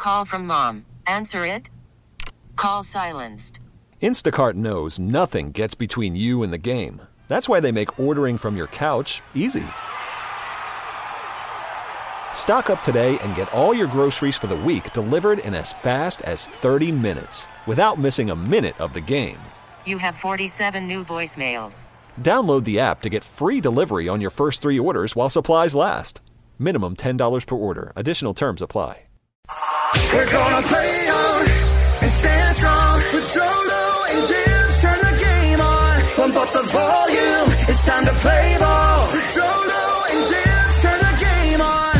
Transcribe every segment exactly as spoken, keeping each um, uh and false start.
call from mom. Answer it. Call silenced. Instacart knows nothing gets between you and the game. That's why they make ordering from your couch easy. Stock up today and get all your groceries for the week delivered in as fast as thirty minutes without missing a minute of the game. You have forty-seven new voicemails. Download the app to get free delivery on your first three orders while supplies last. Minimum ten dollars per order. Additional terms apply. We're gonna play on and stand strong with Jolo and Dibs. Turn the game on. Pump up the volume. It's time to play ball. With Jolo and Dibs. Turn the game on.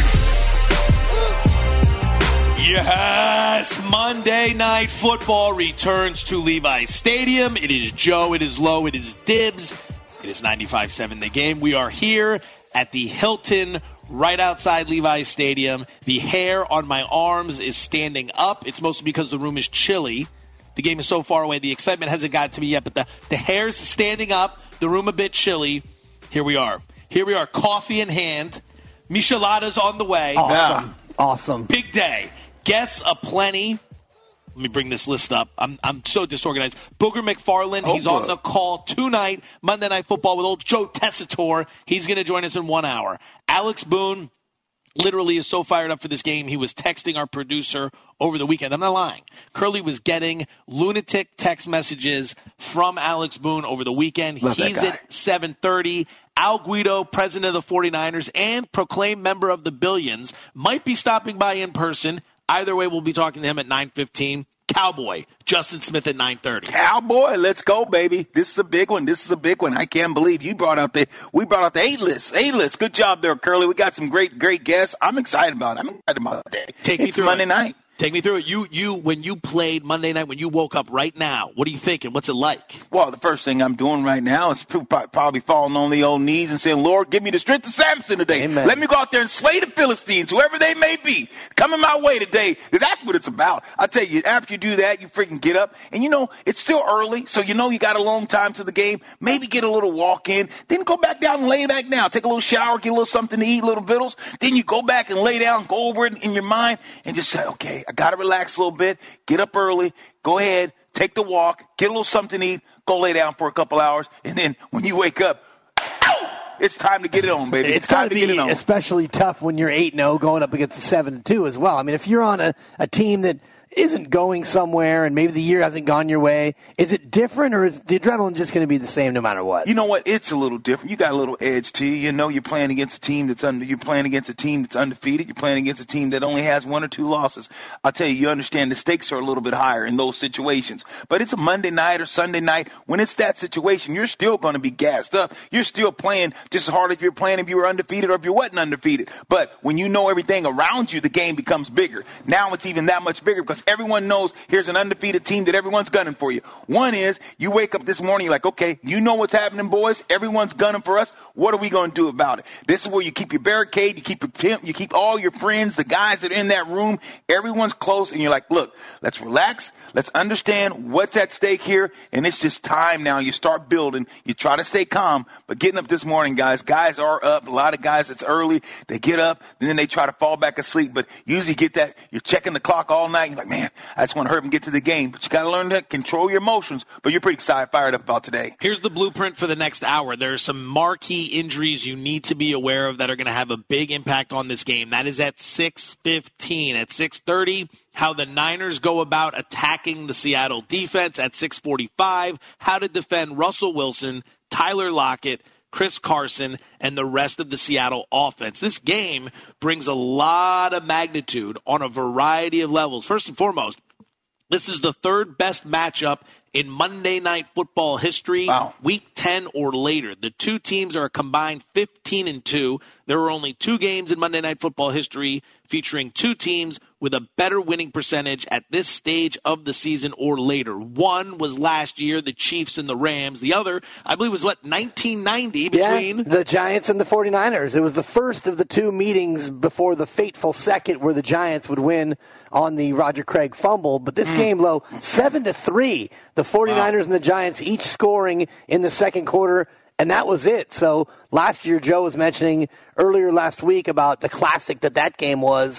Yes, Monday Night Football returns to Levi's Stadium. It is Joe, it is Low, it is Dibs. It is ninety-five seven The Game. We are here at the Hilton right outside Levi's Stadium. The hair on my arms is standing up. It's mostly because the room is chilly. The game is so far away. The excitement hasn't got to me yet, but the, the hair's standing up. The room a bit chilly. Here we are. Here we are, coffee in hand. Micheladas on the way. Awesome. Yeah. Awesome. Big day. Guests aplenty. Let me bring this list up. I'm I'm so disorganized. Booger McFarland, oh, he's boy. on the call tonight, Monday Night Football with old Joe Tessitore. He's going to join us in one hour. Alex Boone literally is so fired up for this game, he was texting our producer over the weekend. I'm not lying. Curly was getting lunatic text messages from Alex Boone over the weekend. Love He's at seven thirty. Al Guido, president of the forty-niners and proclaimed member of the Billions, might be stopping by in person. Either way, we'll be talking to him at nine fifteen. Cowboy, Justin Smith at nine thirty. Cowboy, let's go, baby. This is a big one. This is a big one. I can't believe you brought out the, we brought out the A-list. A-list. Good job there, Curly. We got some great, great guests. I'm excited about it. I'm excited about the day. Take me it's through Monday it. night. Take me through it. You, you, when you played Monday night, when you woke up right now, what are you thinking? What's it like? Well, the first thing I'm doing right now is probably falling on the old knees and saying, Lord, give me the strength of Samson today. Amen. Let me go out there and slay the Philistines, whoever they may be, coming my way today, because that's what it's about. I tell you, after you do that, you freaking get up. And, you know, it's still early, so you know you got a long time to the game. Maybe get a little walk in, then go back down and lay back down. Take a little shower, get a little something to eat, little victuals. Then you go back and lay down, go over it in your mind, and just say, okay, I got to relax a little bit, get up early, go ahead, take the walk, get a little something to eat, go lay down for a couple hours, and then when you wake up, it's time to get it on, baby. It's, it's time to get it on. Especially tough when you're eight and oh going up against the seven and two as well. I mean, if you're on a, a team that isn't going somewhere and maybe the year hasn't gone your way, is it different or is the adrenaline just going to be the same no matter what? You know what? It's a little different. You got a little edge to you. You know you're playing against a team that's under, you're playing against a team that's undefeated. You're playing against a team that only has one or two losses. I'll tell you, you understand the stakes are a little bit higher in those situations. But it's a Monday night or Sunday night. When it's that situation, you're still going to be gassed up. You're still playing just as hard if you're playing if you were undefeated or if you wasn't undefeated. But when you know everything around you, the game becomes bigger. Now it's even that much bigger because everyone knows here's an undefeated team that everyone's gunning for you. One is you wake up this morning, you're like, okay, you know what's happening, boys. Everyone's gunning for us. What are we going to do about it? This is where you keep your barricade, you keep your pimp, you keep all your friends, the guys that are in that room. Everyone's close, and you're like, look, let's relax. Let's understand what's at stake here, and it's just time now. You start building. You try to stay calm, but getting up this morning, guys, guys are up. A lot of guys, it's early. They get up, and then they try to fall back asleep, but usually get that. You're checking the clock all night. You're like, man, I just want to hurry up and get to the game. But you got to learn to control your emotions, but you're pretty excited, fired up about today. Here's the blueprint for the next hour. There are some marquee injuries you need to be aware of that are going to have a big impact on this game. That is at six fifteen. At six thirty, how the Niners go about attacking the Seattle defense. At six forty-five, how to defend Russell Wilson, Tyler Lockett, Chris Carson, and the rest of the Seattle offense. This game brings a lot of magnitude on a variety of levels. First and foremost, this is the third best matchup in Monday Night Football history, wow. Week ten or later. The two teams are a combined fifteen and two. There were only two games in Monday Night Football history featuring two teams with a better winning percentage at this stage of the season or later. One was last year, the Chiefs and the Rams. The other, I believe, was, what, nineteen ninety between? Yeah, the Giants and the forty-niners. It was the first of the two meetings before the fateful second where the Giants would win on the Roger Craig fumble. But this mm. game, low, seven to three. The forty-niners wow. and the Giants each scoring in the second quarter, and that was it. So last year, Joe was mentioning earlier last week about the classic that that game was.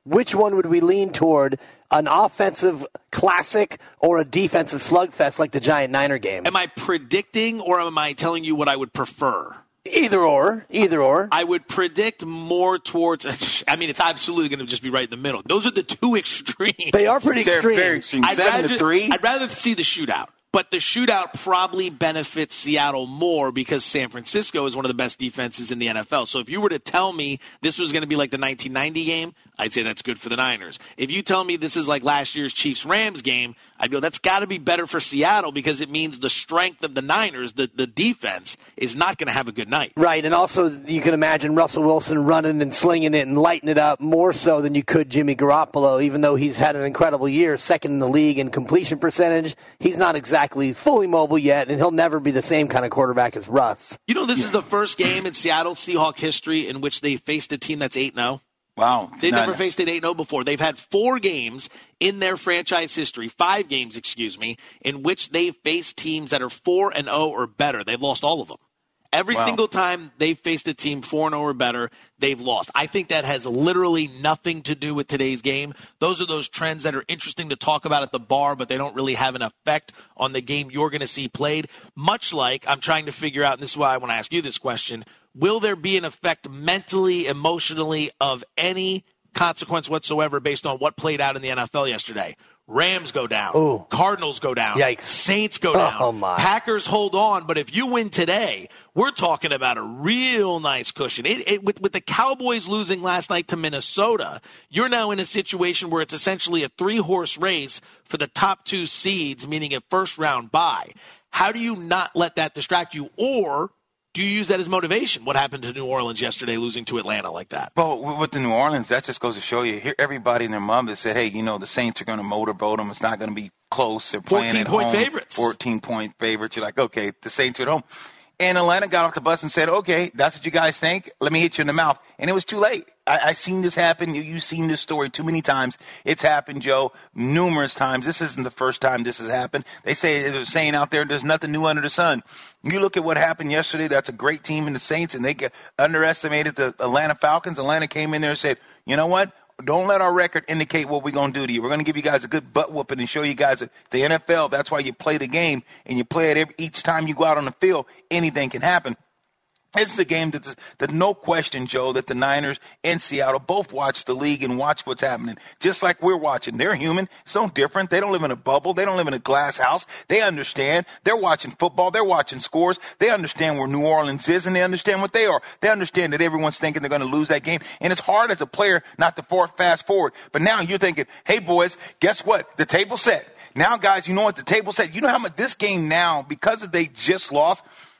which one would we lean toward, an offensive classic or a defensive slugfest like the Giant-Niner game? Am I predicting or am I telling you what I would prefer? Either or. Either or. I would predict more towards – I mean, it's absolutely going to just be right in the middle. Those are the two extremes. They are pretty They're extreme. very extreme. I'd Seven rather, to three? I'd rather see the shootout. But the shootout probably benefits Seattle more because San Francisco is one of the best defenses in the N F L. So if you were to tell me this was going to be like the nineteen ninety game, I'd say that's good for the Niners. If you tell me this is like last year's Chiefs-Rams game, I'd go, that's got to be better for Seattle because it means the strength of the Niners, the, the defense, is not going to have a good night. Right, and also you can imagine Russell Wilson running and slinging it and lighting it up more so than you could Jimmy Garoppolo, even though he's had an incredible year, second in the league in completion percentage. He's not exactly fully mobile yet, and he'll never be the same kind of quarterback as Russ. You know, this is the first game in Seattle Seahawk history in which they faced a team that's eight and oh. Wow. They None. never faced an eight and oh before. They've had four games in their franchise history, five games, excuse me, in which they've faced teams that are four and oh or better. They've lost all of them. Every Wow. single time they've faced a team four and oh or better, they've lost. I think that has literally nothing to do with today's game. Those are those trends that are interesting to talk about at the bar, but they don't really have an effect on the game you're going to see played. Much like I'm trying to figure out, and this is why I want to ask you this question, will there be an effect mentally, emotionally, of any consequence whatsoever based on what played out in the N F L yesterday? Rams go down. Ooh. Cardinals go down. Yikes. Saints go down. Oh, my. Packers hold on. But if you win today, we're talking about a real nice cushion. It, it, with, with the Cowboys losing last night to Minnesota, you're now in a situation where it's essentially a three-horse race for the top two seeds, meaning a first-round bye. How do you not let that distract you? Or do you use that as motivation? What happened to New Orleans yesterday losing to Atlanta like that? Well, with the New Orleans, that just goes to show you, here everybody and their mom that said, hey, you know, the Saints are going to motorboat them. It's not going to be close. They're playing at home. fourteen-point favorites. fourteen-point favorites. You're like, okay, the Saints are at home. And Atlanta got off the bus and said, okay, that's what you guys think. Let me hit you in the mouth. And it was too late. I, I seen this happen. You, you've seen this story too many times. It's happened, Joe, numerous times. This isn't the first time this has happened. They say, they're saying out there, there's nothing new under the sun. You look at what happened yesterday. That's a great team in the Saints, and they get underestimated the Atlanta Falcons. Atlanta came in there and said, you know what? Don't let our record indicate what we're going to do to you. We're going to give you guys a good butt whooping and show you guys the N F L. That's why you play the game, and you play it every, each time you go out on the field. Anything can happen. This is a game that, that no question, Joe, that the Niners and Seattle both watch the league and watch what's happening, just like we're watching. They're human. It's no different. They don't live in a bubble. They don't live in a glass house. They understand. They're watching football. They're watching scores. They understand where New Orleans is, and they understand what they are. They understand that everyone's thinking they're going to lose that game, and it's hard as a player not to fast forward. But now you're thinking, hey, boys, guess what? The table's set. Now, guys, you know what? The table's set. You know how much this game now, because of they just lost,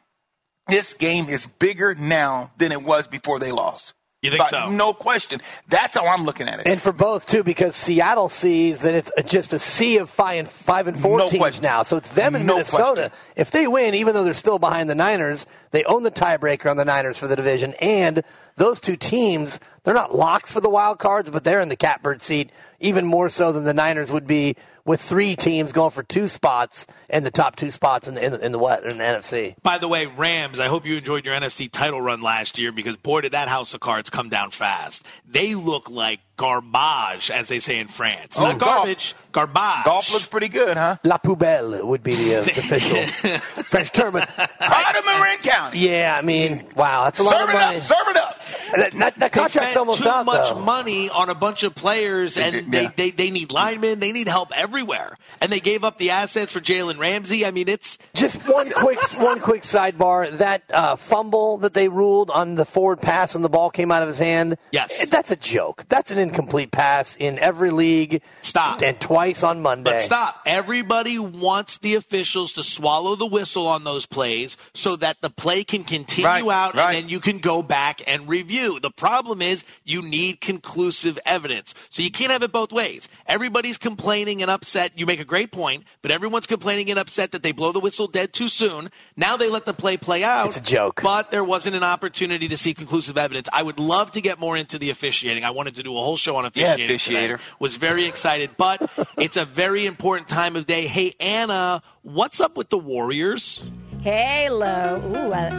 this game is bigger now than it was before they lost. You think but so? No question. That's how I'm looking at it. And for both, too, because Seattle sees that it's just a sea of five and, five and four No teams question. now. So it's them and No Minnesota. question. If they win, even though they're still behind the Niners, they own the tiebreaker on the Niners for the division. And those two teams, they're not locks for the wild cards, but they're in the catbird seat even more so than the Niners would be with three teams going for two spots and the top two spots in the, in the, in the, what, in the N F C. By the way, Rams, I hope you enjoyed your N F C title run last year because, boy, did that house of cards come down fast. They look like garbage, as they say in France. Oh, Not garbage, golf. garbage. Golf looks pretty good, huh? La poubelle would be the, uh, the official French term. Out of Marin County. Yeah, I mean, wow, that's a lot Serve of it money. up. Serve it up. That, that, that They contract's spent almost too out, much though. money on a bunch of players, and did, they, yeah. they, they need linemen. They need help everywhere. And they gave up the assets for Jalen Ramsey. I mean, it's Just one quick one quick sidebar. That uh, fumble that they ruled on the forward pass when the ball came out of his hand, Yes. that's a joke. That's an incomplete pass in every league. Stop. And twice on Monday. But stop. Everybody wants the officials to swallow the whistle on those plays so that the play can continue Right, out right. and then you can go back and review. The problem is you need conclusive evidence. So you can't have it both ways. Everybody's complaining and upset. You make a great point, but everyone's complaining and upset that they blow the whistle dead too soon. Now they let the play play out. It's a joke. But there wasn't an opportunity to see conclusive evidence. I would love to get more into the officiating. I wanted to do a whole show on Yeah, officiating today. officiator. Was very excited, but it's a very important time of day. Hey, Anna, what's up with the Warriors? Hello. Ooh, I,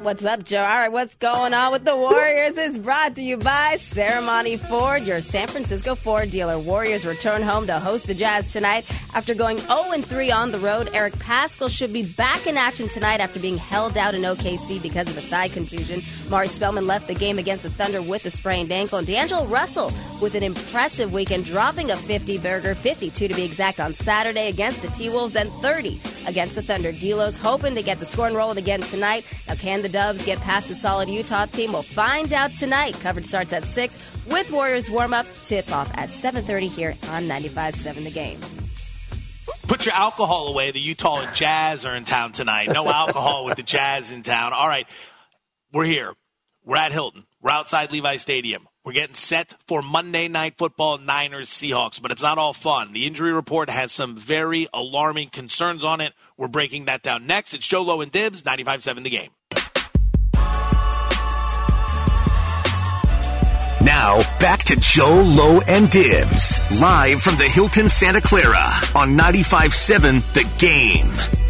What's up, Joe? All right, what's going on with the Warriors is brought to you by Ceremony Ford, your San Francisco Ford dealer. Warriors return home to host the Jazz tonight. After going oh and three on the road, Eric Pascal should be back in action tonight after being held out in O K C because of a thigh contusion. Mari Spellman left the game against the Thunder with a sprained ankle. And D'Angelo Russell with an impressive weekend, dropping a fifty-burger, fifty-two to be exact, on Saturday against the T-Wolves and thirty against the Thunder. D'Lo's hoping to get the scoring rolling again tonight. Now, can the Dubs get past the solid Utah team? We'll find out tonight. Coverage starts at six with Warriors warm-up tip-off at seven thirty here on ninety-five point seven The Game. Put your alcohol away. The Utah Jazz are in town tonight. No alcohol with the Jazz in town. All right, we're here. We're at Hilton. We're outside Levi Stadium. We're getting set for Monday Night Football, Niners Seahawks, but it's not all fun. The injury report has some very alarming concerns on it. We're breaking that down next. It's Joe Lowe and Dibs, ninety-five point seven The Game. Now, back to Joe Lowe and Dibs, live from the Hilton Santa Clara on ninety-five point seven The Game.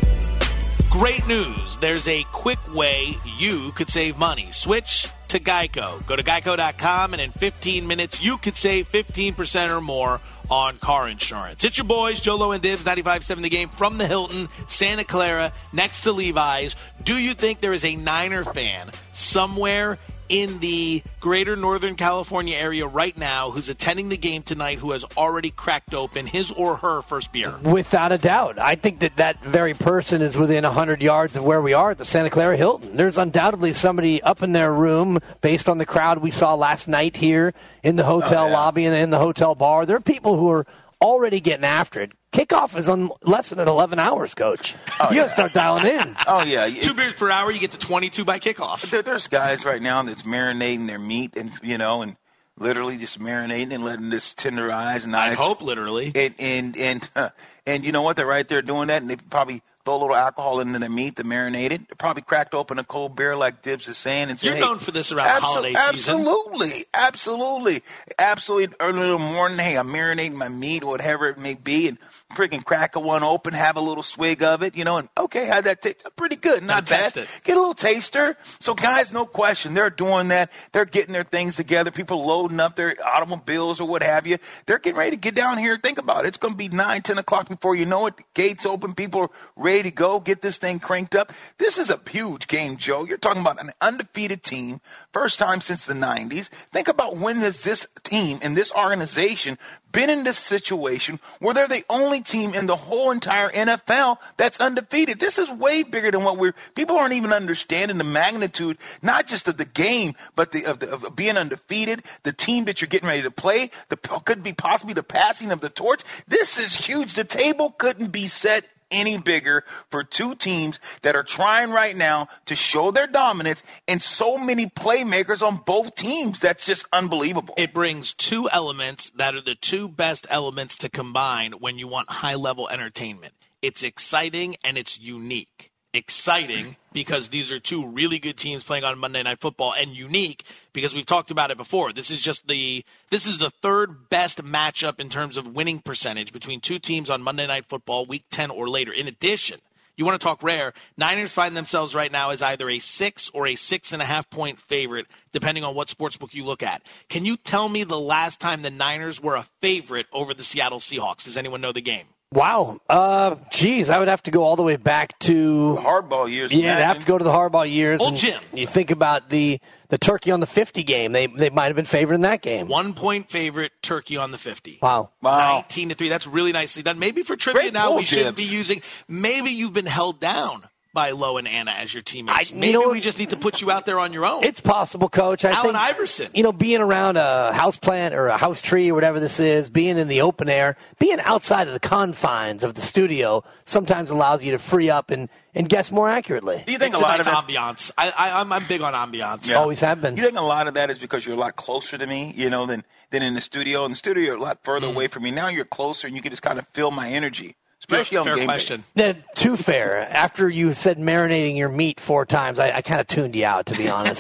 Great news. There's a quick way you could save money. Switch to Geico. Go to geico dot com, and in fifteen minutes, you could save fifteen percent or more on car insurance. It's your boys, Joe Lowe and Dibs, ninety-five point seven The Game, from the Hilton, Santa Clara, next to Levi's. Do you think there is a Niner fan somewhere in the greater Northern California area right now who's attending the game tonight who has already cracked open his or her first beer? Without a doubt. I think that that very person is within one hundred yards of where we are at the Santa Clara Hilton. There's undoubtedly somebody up in their room based on the crowd we saw last night here in the hotel oh, yeah. lobby and in the hotel bar. There are people who are already getting after it. Kickoff is on less than eleven hours, Coach. Oh, you yeah. got to start dialing in. Oh, yeah. Two beers per hour, you get to twenty-two by kickoff. There, there's guys right now that's marinating their meat and, you know, and literally just marinating and letting this tenderize. And I hope literally. And, and, and, uh, and you know what? They're right there doing that, and they probably throw a little alcohol into their meat to marinate it. They probably cracked open a cold beer like Dibs is saying. And say, You're hey, known for this around abso- the holiday season. Absolutely. Absolutely. Absolutely. Early in the morning, hey, I'm marinating my meat or whatever it may be, and freaking crack a one open, have a little swig of it, you know, and okay, how'd that taste? Pretty good, not bad. Get a little taster. So guys, no question, they're doing that. They're getting their things together. People loading up their automobiles or what have you. They're getting ready to get down here. Think about it. It's going to be nine, ten o'clock before you know it. The gates open. People are ready to go. Get this thing cranked up. This is a huge game, Joe. You're talking about an undefeated team, first time since the nineties. Think about when has this team and this organization been in this situation where they're the only team in the whole entire N F L that's undefeated. This is way bigger than what we're, people aren't even understanding the magnitude, not just of the game, but the, of, the, of being undefeated, the team that you're getting ready to play, the could be possibly the passing of the torch. This is huge. The table couldn't be set any bigger for two teams that are trying right now to show their dominance and so many playmakers on both teams. That's just unbelievable. It brings two elements that are the two best elements to combine when you want high-level entertainment. It's exciting and it's unique. Exciting because these are two really good teams playing on Monday Night Football, and unique because we've talked about it before. This is just the this is the third best matchup in terms of winning percentage between two teams on Monday Night Football, Week ten or later. In addition, you want to talk rare, Niners find themselves right now as either a six or a six and a half point favorite, depending on what sportsbook you look at. Can you tell me the last time the Niners were a favorite over the Seattle Seahawks? Does anyone know the game? Wow. Uh, geez, I would have to go all the way back to the hardball years. Yeah, I'd have to go to the hardball years. Old Jim. You think about the, the turkey on the fifty game. They they might have been favored in that game. One point favorite, turkey on the fifty. Wow. Wow. nineteen to three. That's really nicely done. Maybe for trivia Great now pull, we shouldn't Jibs. be using. Maybe you've been held down by Lowe and Anna as your teammates. I- you Maybe know we what? just need to put you out there on your own. It's possible, Coach. I Allen think, Iverson. You know, being around a house plant or a house tree or whatever this is, being in the open air, being outside of the confines of the studio sometimes allows you to free up and, and guess more accurately. Do you think It's a lot nice of that's ambiance. I, I, I'm, I'm big on ambiance. Yeah. Always have been. You think a lot of that is because you're a lot closer to me, you know, than, than in the studio? In the studio, you're a lot further Mm. away from me. Now you're closer, and you can just kind of feel my energy, especially on Fair game day. question. Yeah, too fair. After you said marinating your meat four times, I, I kind of tuned you out, to be honest.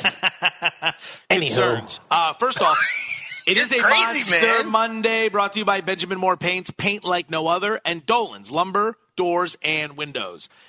Anywho. Concerns. Uh, first off, it is a crazy, Monster man. Monday brought to you by Benjamin Moore Paints, paint like no other, and Dolan's Lumber, Doors, and Windows.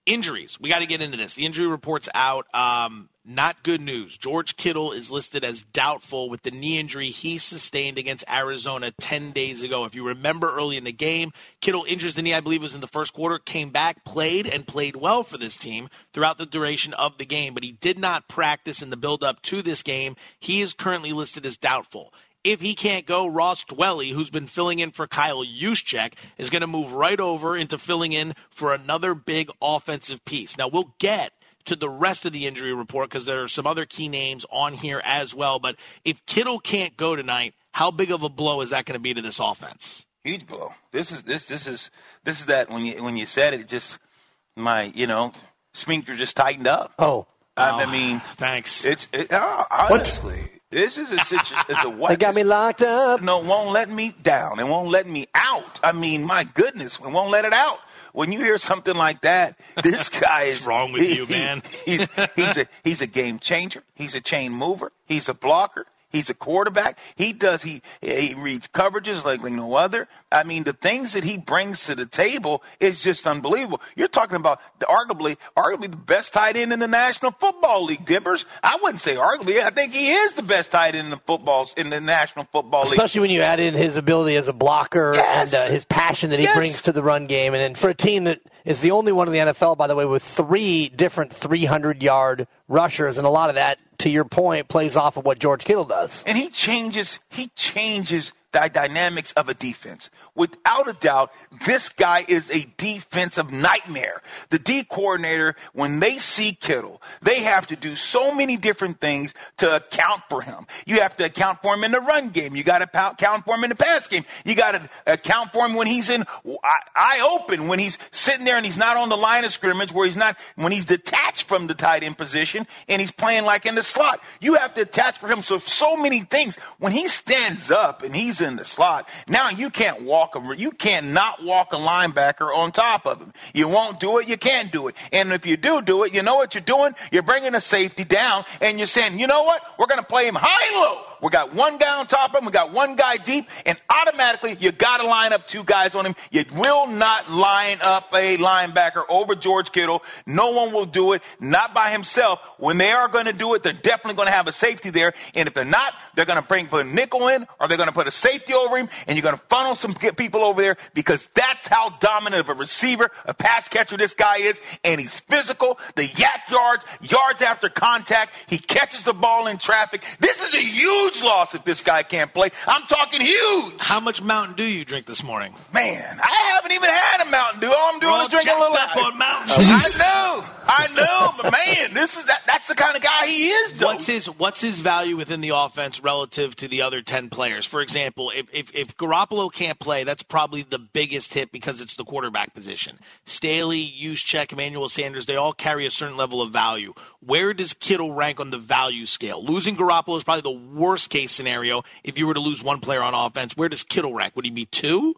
injuries. We got to get into this. The injury report's out. Um, not good news. George Kittle is listed as doubtful with the knee injury he sustained against Arizona ten days ago. If you remember early in the game, Kittle injures the knee, I believe it was in the first quarter, came back, played, and played well for this team throughout the duration of the game. But he did not practice in the build-up to this game. He is currently listed as doubtful. If he can't go, Ross Dwelley, who's been filling in for Kyle Juszczyk, is going to move right over into filling in for another big offensive piece. Now, we'll get to the rest of the injury report because there are some other key names on here as well. But if Kittle can't go tonight, how big of a blow is that going to be to this offense? Huge blow. This is this this is this is that when you when you said it, it just my you know sphincter just tightened up. Oh, I, oh, I mean, thanks. It's it, uh, honestly. What? This is a situation. It's a what? They got me locked up. No, won't let me down. It won't let me out. I mean, my goodness, it won't let it out. When you hear something like that, this guy is What's wrong with he, you, man? He, he's he's a he's a game changer. He's a chain mover. He's a blocker. He's a quarterback. He does he he reads coverages like no other. I mean, the things that he brings to the table is just unbelievable. You're talking about the, arguably arguably the best tight end in the National Football League, Dippers. I wouldn't say arguably. I think he is the best tight end in the football in the National Football League. Especially when you add in his ability as a blocker yes. and uh, his passion that he yes. brings to the run game. And then for a team that is the only one in the N F L, by the way, with three different three hundred yard rushers, and a lot of that, to your point, plays off of what George Kittle does. And he changes, he changes the dynamics of a defense. Without a doubt, this guy is a defensive nightmare. The D coordinator, when they see Kittle, they have to do so many different things to account for him. You have to account for him in the run game. You got to account for him in the pass game. You got to account for him when he's in eye open, when he's sitting there and he's not on the line of scrimmage, where he's not, when he's detached from the tight end position and he's playing like in the slot. You have to attach for him. So, so many things. When he stands up and he's in the slot, now you can't walk a, you can't not walk a linebacker on top of him. You won't do it. You can't do it. And if you do do it, you know what you're doing? You're bringing a safety down and you're saying, you know what? We're going to play him high and low. We got one guy on top of him. We got one guy deep, and automatically you got to line up two guys on him. You will not line up a linebacker over George Kittle. No one will do it, not by himself. When they are going to do it, they're definitely going to have a safety there. And if they're not, they're going to bring put a nickel in, or they're going to put a safety over him, and you're going to funnel some people over there, because that's how dominant of a receiver, a pass catcher this guy is. And he's physical. The yak yards, yards after contact. He catches the ball in traffic. This is a huge loss if this guy can't play. I'm talking huge. How much Mountain Dew you drink this morning? Man, I haven't even had a Mountain Dew. All I'm doing well, is drinking a little. Up on Mountain Dew. I know, I know, but man, this is that, that's the kind of guy he is. Though. What's his What's his value within the offense relative to the other ten players? For example, if if, if Garoppolo can't play, that's probably the biggest hit because it's the quarterback position. Staley, Juszczyk, Emmanuel Sanders, they all carry a certain level of value. Where does Kittle rank on the value scale? Losing Garoppolo is probably the worst case scenario if you were to lose one player on offense. Where does Kittle rank? Would he be two?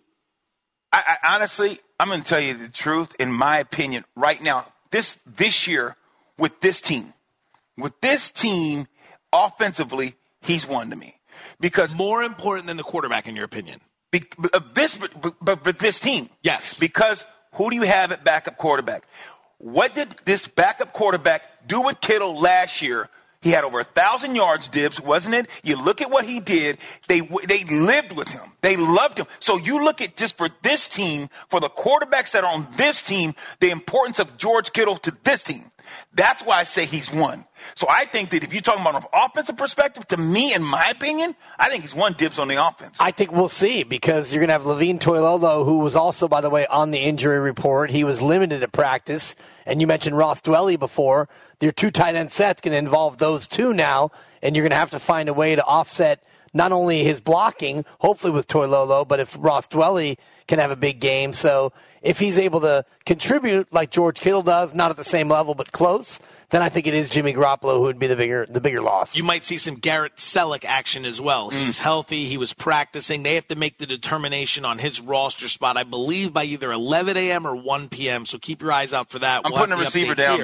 I, I honestly, I'm going to tell you the truth. In my opinion, right now, this this year with this team, with this team, offensively, he's one to me. Because more important than the quarterback, in your opinion. Be, uh, this, but, but, but this team, yes. Because who do you have at backup quarterback? What did this backup quarterback do with Kittle last year? He had over a thousand yards, Dibs, wasn't it? You look at what he did. They they lived with him. They loved him. So you look at just for this team, for the quarterbacks that are on this team, the importance of George Kittle to this team. That's why I say he's one. So I think that if you're talking about an offensive perspective, to me, in my opinion, I think he's one Dibs on the offense. I think we'll see, because you're going to have Levine Toilolo, who was also, by the way, on the injury report. He was limited at practice. And you mentioned Ross Dwelley before. Your two tight end sets going to involve those two now, and you're going to have to find a way to offset not only his blocking, hopefully with Toilolo, but if Ross Dwelley can have a big game. So if he's able to contribute like George Kittle does, not at the same level but close, then I think it is Jimmy Garoppolo who would be the bigger the bigger loss. You might see some Garrett Selleck action as well. Mm. He's healthy. He was practicing. They have to make the determination on his roster spot, I believe, by either eleven a.m. or one p.m., so keep your eyes out for that. I'm we'll putting a receiver down here there.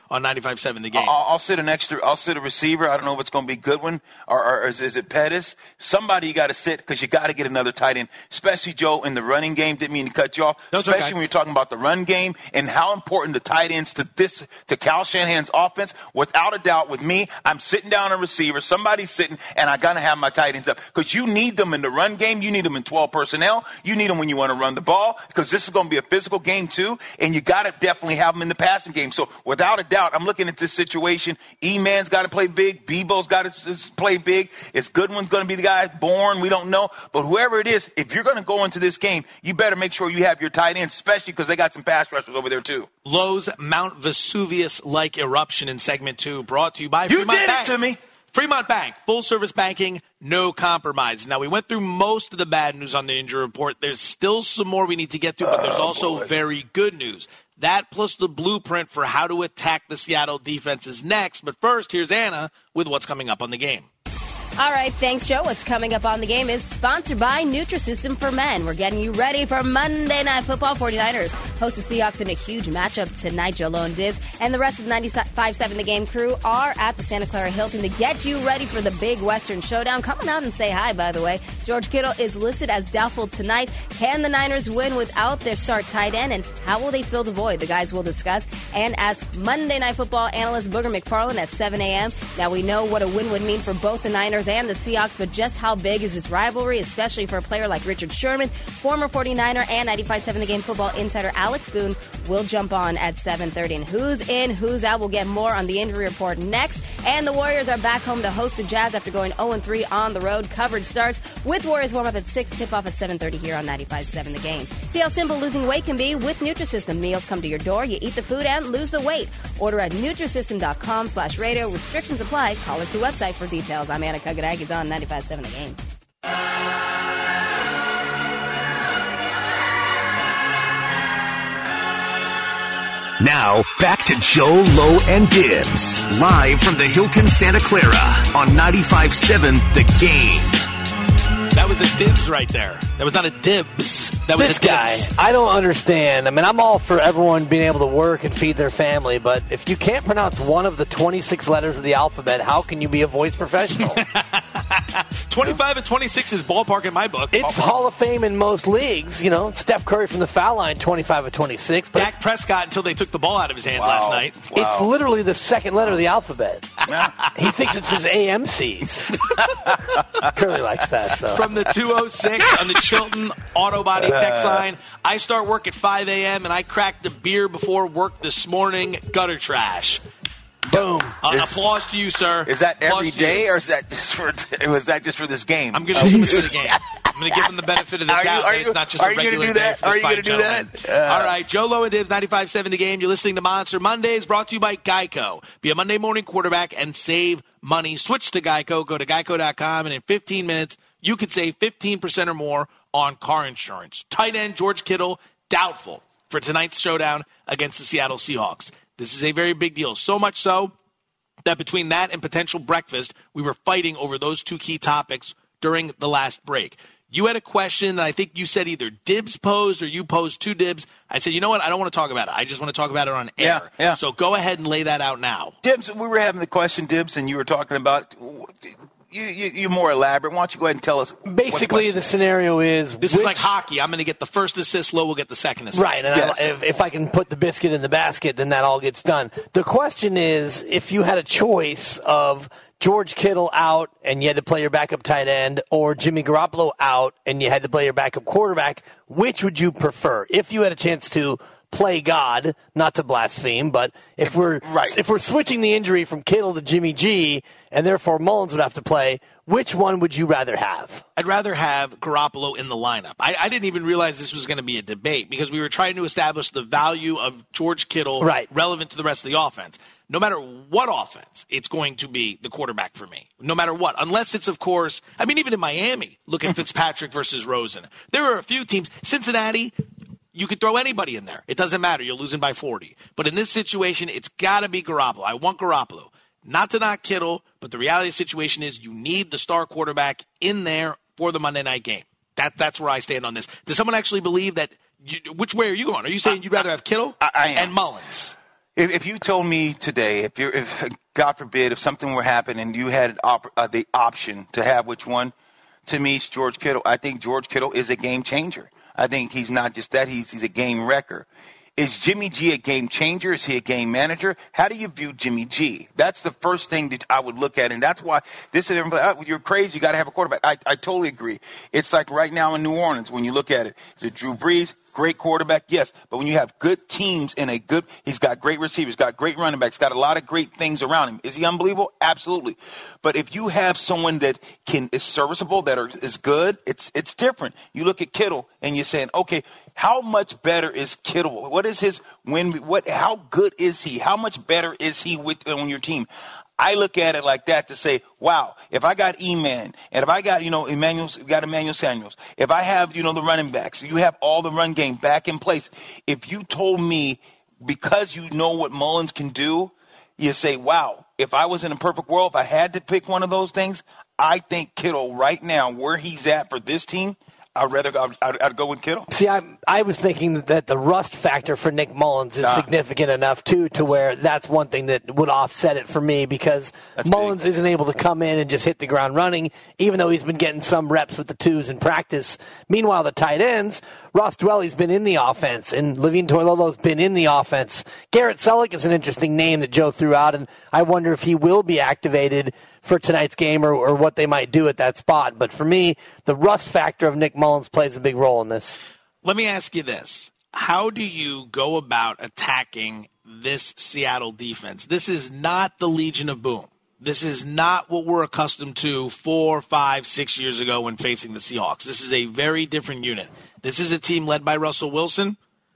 on ninety-five point seven The Game. I'll, I'll sit an extra. I'll sit a receiver. I don't know if it's going to be Goodwin or, or, or is, is it Pettis? Somebody you got to sit because you got to get another tight end, especially Joe in the running game. Didn't mean to cut you off. No, especially okay. when you're talking about the run game and how important the tight ends to this to Cal Shanahan's offense. Without a doubt, with me, I'm sitting down a receiver. Somebody's sitting, and I got to have my tight ends up because you need them in the run game. You need them in twelve personnel. You need them when you want to run the ball because this is going to be a physical game too, and you got to definitely have them in the passing game. So without a doubt, I'm looking at this situation. E-Man's got to play big. Bebo's got to play big. Is Goodwin's going to be the guy born? We don't know. But whoever it is, if you're going to go into this game, you better make sure you have your tight ends, especially because they got some pass rushers over there too. Lowe's Mount Vesuvius-like eruption in segment two, brought to you by You Fremont did Bank. it to me. Fremont Bank, full-service banking, no compromise. Now, we went through most of the bad news on the injury report. There's still some more we need to get to, but there's Oh, also boy. very good news. That plus the blueprint for how to attack the Seattle defense is next. But first, here's Anna with what's coming up on the game. All right, thanks, Joe. What's coming up on the game is sponsored by Nutrisystem for Men. We're getting you ready for Monday Night Football. forty-niners host the Seahawks in a huge matchup tonight. Joe Lowe and Dibs and the rest of the ninety-five point seven The Game crew are at the Santa Clara Hilton to get you ready for the big Western Showdown. Come out and say hi, by the way. George Kittle is listed as doubtful tonight. Can the Niners win without their star tight end? And how will they fill the void? The guys will discuss and ask Monday Night Football analyst Booger McFarland at seven a.m. Now, we know what a win would mean for both the Niners and the Seahawks, but just how big is this rivalry, especially for a player like Richard Sherman? Former forty-niner and ninety-five point seven The Game football insider Alex Boone will jump on at seven thirty. And who's in, who's out? We'll get more on the injury report next. And the Warriors are back home to host the Jazz after going oh and three on the road. Coverage starts with Warriors warm-up at six, tip-off at seven thirty here on ninety-five point seven The Game. See how simple losing weight can be with Nutrisystem. Meals come to your door, you eat the food, and lose the weight. Order at Nutrisystem.com slash radio. Restrictions apply. Call us to website for details. I'm Anna Kuganagi's on ninety-five point seven The Game. Now, back to Joe, Lowe, and Dibs. Live from the Hilton Santa Clara on ninety-five point seven The Game. That was a Dibs right there. That was not a Dibs. That was This a Dibs. guy, I don't understand. I mean, I'm all for everyone being able to work and feed their family, but if you can't pronounce one of the twenty-six letters of the alphabet, how can you be a voice professional? twenty-five and twenty-six is ballpark in my book. It's Hall of Fame in most leagues. You know, Steph Curry from the foul line, twenty-five of twenty-six. But Dak Prescott until they took the ball out of his hands Wow. last night. Wow. it's literally the second letter of the alphabet. He thinks it's his A M Cs. Curly likes that. So. From the two oh six on the Chilton Auto Body text line, I start work at five a.m. and I cracked a beer before work this morning. Gutter trash. Boom. Uh, Is- applause to you, sir. Is that Applause every to you. day, or is that just for? Was that just for this game? I'm going to give him the game. I'm going to give him the benefit of the Are you- doubt. are that it's you- not just are a you gonna regular do day that? for Are this you fine gonna do gentleman. that? Uh, All right, Joe Lowe and Dibs, ninety-five point seven The Game. You're listening to Monster Mondays, brought to you by Geico. Be a Monday morning quarterback and save money. Switch to Geico. Go to geico dot com, and in fifteen minutes, you could save fifteen percent or more on car insurance. Tight end George Kittle, doubtful for tonight's showdown against the Seattle Seahawks. This is a very big deal, so much so that between that and potential breakfast, we were fighting over those two key topics during the last break. You had a question that I think you said either Dibs posed or you posed to Dibs. I said, you know what? I don't want to talk about it. I just want to talk about it on air. Yeah, yeah. So go ahead and lay that out now. Dibs, we were having the question, Dibs, and you were talking about. You, you, you're more elaborate. Why don't you go ahead and tell us? what Basically, question the is? scenario is This which, is like hockey. I'm going to get the first assist. Lowe will get the second assist. Right, and Yes. I, if, if I can put the biscuit in the basket, then that all gets done. The question is, if you had a choice of George Kittle out and you had to play your backup tight end, or Jimmy Garoppolo out and you had to play your backup quarterback, which would you prefer? If you had a chance to play God, not to blaspheme, but if we're Right. if we're switching the injury from Kittle to Jimmy G, and therefore Mullins would have to play, which one would you rather have? I'd rather have Garoppolo in the lineup. I, I didn't even realize this was going to be a debate because we were trying to establish the value of George Kittle Right. relevant to the rest of the offense. No matter what offense, it's going to be the quarterback for me. No matter what. Unless it's, of course, I mean, even in Miami, look at Fitzpatrick versus Rosen. There are a few teams. Cincinnati, you could throw anybody in there. It doesn't matter. You're losing by forty. But in this situation, it's got to be Garoppolo. I want Garoppolo. Not to knock Kittle, but the reality of the situation is you need the star quarterback in there for the Monday night game. That, that's where I stand on this. Does someone actually believe that? You, which way are you going? Are you saying you'd rather have Kittle I- I am. and Mullins? If, if you told me today, if you're, if God forbid, if something were happening and you had op- uh, the option to have which one, to me, it's George Kittle. I think George Kittle is a game changer. I think he's not just that; he's he's a game wrecker. Is Jimmy G a game changer? Is he a game manager? How do you view Jimmy G? That's the first thing that I would look at, and that's why this is everybody. Oh, you're crazy. You got to have a quarterback. I, I totally agree. It's like right now in New Orleans when you look at it. Is it Drew Brees? Great quarterback, yes. But when you have good teams and a good, he's got great receivers, got great running backs, got a lot of great things around him. Is he unbelievable? Absolutely. But if you have someone that can is serviceable, that are, is good, it's it's different. You look at Kittle and you're saying, okay, how much better is Kittle? What is his win? What? How good is he? How much better is he with on your team? I look at it like that to say, wow, if I got E-Man and if I got, you know, Emmanuel, got Emmanuel Samuels, if I have, you know, the running backs, you have all the run game back in place. If you told me because you know what Mullins can do, you say, wow, if I was in a perfect world, if I had to pick one of those things, I think Kittle right now, where he's at for this team, I'd rather go, I'd, I'd go with Kittle. See, I I was thinking that the rust factor for Nick Mullins is ah. significant enough, too, to where that's one thing that would offset it for me because that's Mullins big. Isn't able to come in and just hit the ground running, even though he's been getting some reps with the twos in practice. Meanwhile, the tight ends, Ross Dwelly's been in the offense, and Levine Toilolo's been in the offense. Garrett Selleck is an interesting name that Joe threw out, and I wonder if he will be activated for tonight's game or, or what they might do at that spot. But for me, the rust factor of Nick Mullins plays a big role in this. Let me ask you this. How do you go about attacking this Seattle defense? This is not the Legion of Boom. This is not what we're accustomed to four, five, six years ago when facing the Seahawks. This is a very different unit. This is a team led by Russell Wilson.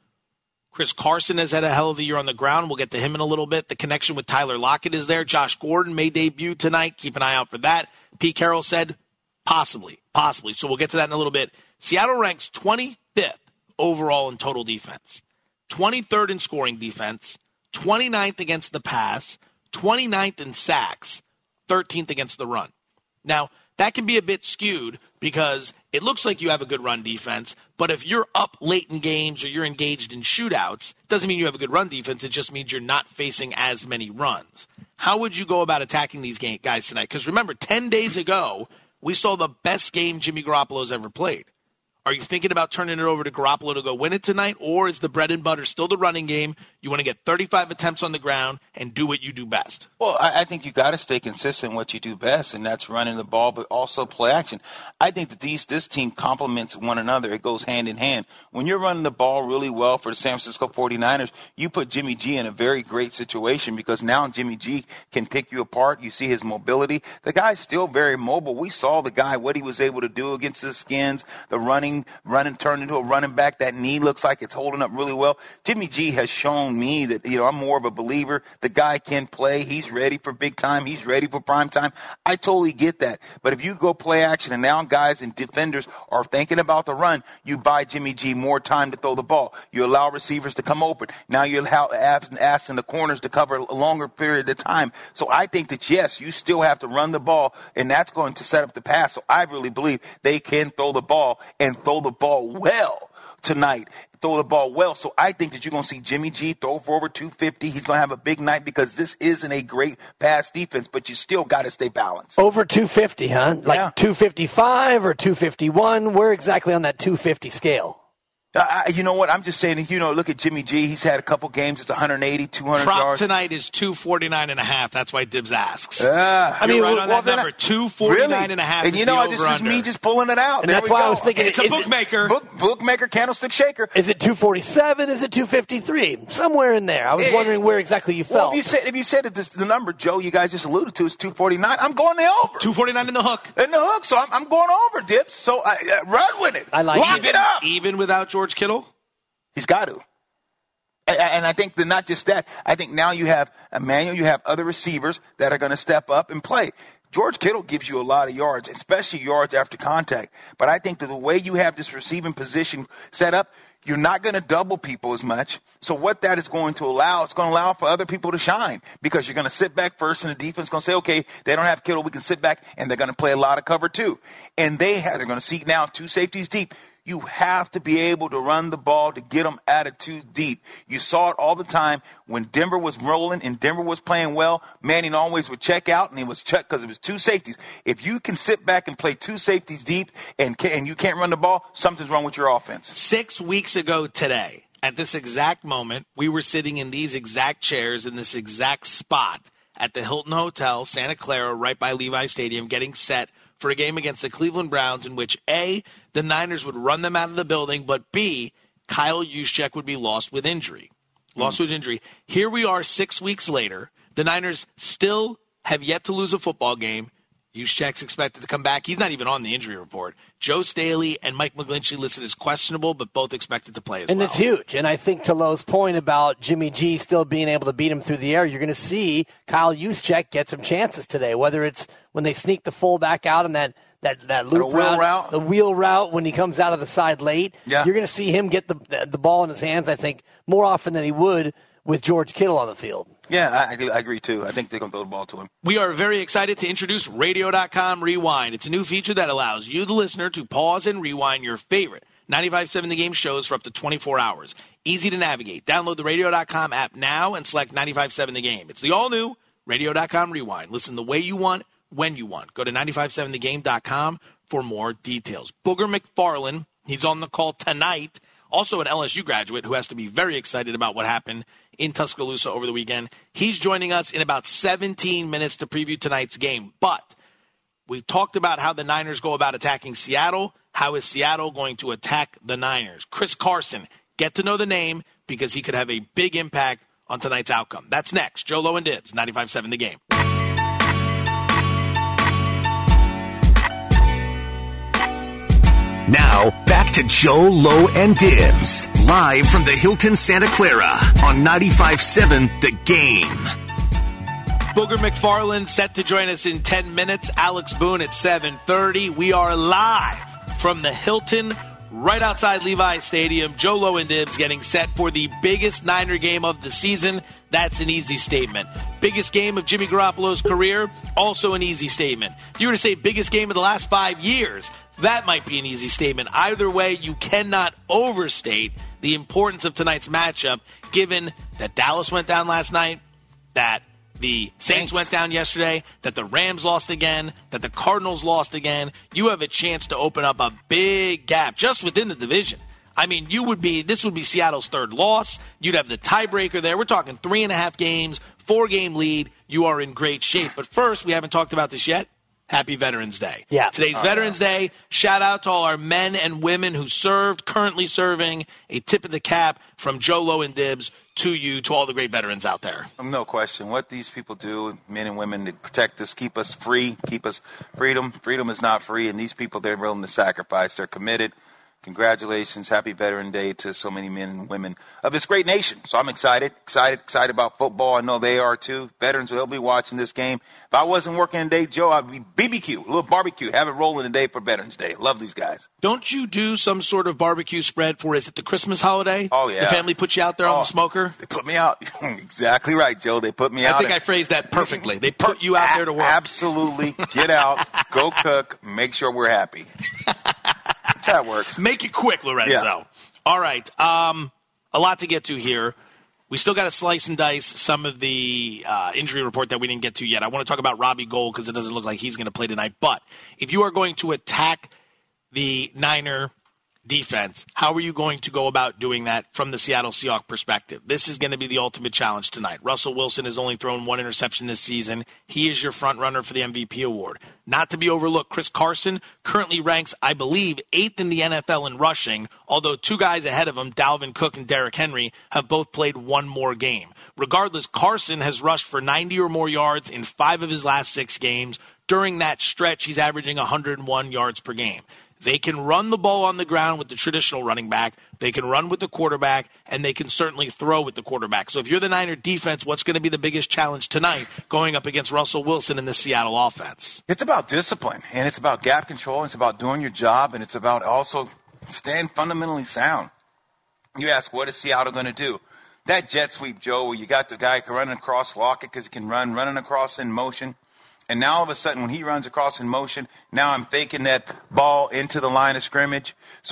Chris Carson has had a hell of a year on the ground. We'll get to him in a little bit. The connection with Tyler Lockett is there. Josh Gordon may debut tonight. Keep an eye out for that. Pete Carroll said possibly, possibly. So we'll get to that in a little bit. Seattle ranks twenty-fifth overall in total defense, twenty-third in scoring defense, twenty-ninth against the pass, twenty-ninth in sacks, thirteenth against the run. Now, that can be a bit skewed because it looks like you have a good run defense, but if you're up late in games or you're engaged in shootouts, it doesn't mean you have a good run defense. It just means you're not facing as many runs. How would you go about attacking these guys tonight? Because remember, ten days ago, we saw the best game Jimmy Garoppolo's ever played. Are you thinking about turning it over to Garoppolo to go win it tonight, or is the bread and butter still the running game? You want to get thirty-five attempts on the ground and do what you do best? Well, I, I think you got to stay consistent in what you do best, and that's running the ball, but also play action. I think that these this team complements one another. It goes hand in hand. When you're running the ball really well for the San Francisco forty-niners, you put Jimmy G in a very great situation because now Jimmy G can pick you apart. You see his mobility. The guy's still very mobile. We saw the guy, what he was able to do against the Skins, the running. Running, turned into a running back. That knee looks like it's holding up really well. Jimmy G has shown me that, you know, I'm more of a believer. The guy can play. He's ready for big time. He's ready for prime time. I totally get that. But if you go play action and now guys and defenders are thinking about the run, you buy Jimmy G more time to throw the ball. You allow receivers to come open. Now you allow asking the corners to cover a longer period of time. So I think that, yes, you still have to run the ball, and that's going to set up the pass. So I really believe they can throw the ball and throw the ball well tonight. Throw the ball well. So I think that you're going to see Jimmy G throw for over two fifty. He's going to have a big night because this isn't a great pass defense, but you still got to stay balanced. Over two fifty, huh? Like yeah. two fifty-five or two fifty-one? Where exactly on that two fifty scale? Uh, you know what? I'm just saying, you know, look at Jimmy G. He's had a couple games. It's one eighty, two hundred Prop yards. Tonight is two forty-nine and a half. That's why Dibs asks. Uh, I mean, You're right well, on well, that number, two forty-nine and a half. And you know, this is me just pulling it out. And there that's we why go. I was thinking, it's a bookmaker. It, book, bookmaker, candlestick shaker. Is it two forty-seven? Is it two fifty-three? Somewhere in there. I was it, wondering where exactly you well, felt. If you said, if you said that this, the number, Joe, you guys just alluded to is two forty-nine, I'm going the over. two forty-nine in the hook. In the hook, so I'm, I'm going over, Dips. So I, uh, run with it. I like Lock it. it up. Even without George Kittle? He's got to. And I think that not just that, I think now you have Emmanuel, you have other receivers that are going to step up and play. George Kittle gives you a lot of yards, especially yards after contact. But I think that the way you have this receiving position set up, you're not going to double people as much. So what that is going to allow, it's going to allow for other people to shine because you're going to sit back first and the defense is going to say, okay, they don't have Kittle, we can sit back, and they're going to play a lot of cover too. And they have, they're going to see now two safeties deep. You have to be able to run the ball to get them attitude deep. You saw it all the time when Denver was rolling and Denver was playing well. Manning always would check out, and he was checked because it was two safeties. If you can sit back and play two safeties deep and, can, and you can't run the ball, something's wrong with your offense. Six weeks ago today, at this exact moment, we were sitting in these exact chairs in this exact spot at the Hilton Hotel, Santa Clara, right by Levi Stadium, getting set for a game against the Cleveland Browns in which, A, the Niners would run them out of the building, but B, Kyle Juszczyk would be lost with injury. Lost mm. with injury. Here we are six weeks later. The Niners still have yet to lose a football game. Juszczyk's expected to come back. He's not even on the injury report. Joe Staley and Mike McGlinchey listed as questionable, but both expected to play as and well. And it's huge. And I think to Lowe's point about Jimmy G still being able to beat him through the air, you're going to see Kyle Juszczyk get some chances today, whether it's when they sneak the fullback out and that That that loop route, route, the wheel route when he comes out of the side late. Yeah. You're going to see him get the the ball in his hands, I think, more often than he would with George Kittle on the field. Yeah, I, I agree, too. I think they're going to throw the ball to him. We are very excited to introduce Radio dot com Rewind. It's a new feature that allows you, the listener, to pause and rewind your favorite ninety-five point seven The Game shows for up to twenty-four hours. Easy to navigate. Download the Radio dot com app now and select ninety-five point seven The Game. It's the all-new Radio dot com Rewind. Listen the way you want, when you want. Go to ninety-five point seven the game dot com for more details. Booger McFarland, he's on the call tonight. Also an L S U graduate who has to be very excited about what happened in Tuscaloosa over the weekend. He's joining us in about seventeen minutes to preview tonight's game. But we talked about how the Niners go about attacking Seattle. How is Seattle going to attack the Niners? Chris Carson, get to know the name because he could have a big impact on tonight's outcome. That's next. Joe Low and Dibs, ninety-five point seven The Game. Now, back to Joe, Low, and Dibs, live from the Hilton Santa Clara on ninety-five point seven The Game. Booger McFarland set to join us in ten minutes. Alex Boone at seven thirty. We are live from the Hilton right outside Levi Stadium. Joe Low and Dibs getting set for the biggest Niner game of the season. That's an easy statement. Biggest game of Jimmy Garoppolo's career, also an easy statement. If you were to say biggest game of the last five years, that might be an easy statement. Either way, you cannot overstate the importance of tonight's matchup, given that Dallas went down last night, that the Saints, Saints went down yesterday, that the Rams lost again, that the Cardinals lost again. You have a chance to open up a big gap just within the division. I mean, you would be this would be Seattle's third loss. You'd have the tiebreaker there. We're talking three and a half games, four-game lead. You are in great shape. But first, we haven't talked about this yet. Happy Veterans Day. Yeah. Today's oh, Veterans yeah. Day. Shout out to all our men and women who served, currently serving. A tip of the cap from Joe Low and Dibs to you, to all the great veterans out there. No question. What these people do, men and women, to protect us, keep us free, keep us freedom. Freedom is not free, and these people, they're willing to sacrifice. They're committed. Congratulations. Happy Veteran Day to so many men and women of this great nation. So I'm excited, excited, excited about football. I know they are too. Veterans, they'll be watching this game. If I wasn't working today, Joe, I'd be B B Q, a little barbecue. Have it rolling today for Veterans Day. Love these guys. Don't you do some sort of barbecue spread for, is it the Christmas holiday? Oh, yeah. The family puts you out there oh, on the smoker? They put me out. Exactly right, Joe. They put me I out. I think I phrased that perfectly. They put you out there to work. Absolutely. Get out, go cook, make sure we're happy. That works. Make it quick, Lorenzo. Yeah. All right. Um, a lot to get to here. We still got to slice and dice some of the uh, injury report that we didn't get to yet. I want to talk about Robbie Gould because it doesn't look like he's going to play tonight. But if you are going to attack the Niner defense, how are you going to go about doing that from the Seattle Seahawks perspective? This is going to be the ultimate challenge tonight. Russell Wilson has only thrown one interception this season. He is your front runner for the M V P award. Not to be overlooked, Chris Carson currently ranks, I believe, eighth in the N F L in rushing, although two guys ahead of him, Dalvin Cook and Derrick Henry, have both played one more game. Regardless, Carson has rushed for ninety or more yards in five of his last six games. During that stretch, he's averaging one hundred one yards per game. They can run the ball on the ground with the traditional running back. They can run with the quarterback, and they can certainly throw with the quarterback. So if you're the Niner defense, what's going to be the biggest challenge tonight going up against Russell Wilson in the Seattle offense? It's about discipline, and it's about gap control, and it's about doing your job, and it's about also staying fundamentally sound. You ask, what is Seattle going to do? That jet sweep, Joe, where you got the guy who can run across, lock it because he can run, running across in motion. And now all of a sudden when he runs across in motion, now I'm faking that ball into the line of scrimmage. So I got